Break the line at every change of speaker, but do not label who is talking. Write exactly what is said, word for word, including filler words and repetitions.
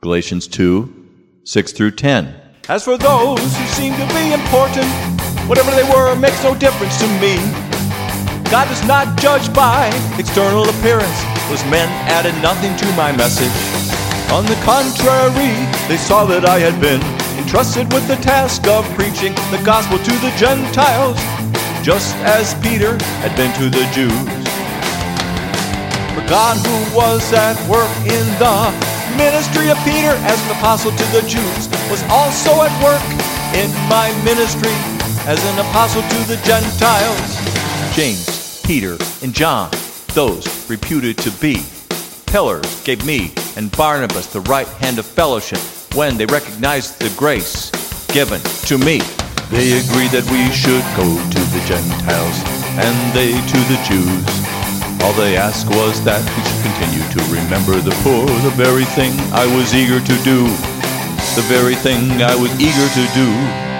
Galatians two, six through ten.
As for those who seem to be important, whatever they were makes no difference to me. God is not judged by external appearance. Those men added nothing to my message. On the contrary, they saw that I had been entrusted with the task of preaching the gospel to the Gentiles, just as Peter had been to the Jews. For God, who was at work in the ministry of Peter as an apostle to the Jews, was also at work in my ministry as an apostle to the Gentiles.
James, Peter, and John, those reputed to be pillars, gave me and Barnabas the right hand of fellowship when they recognized the grace given to me. They agreed that we should go to the Gentiles and they to the Jews. All they asked was that we should continue to remember the poor, the very thing I was eager to do. The very thing I was eager to do.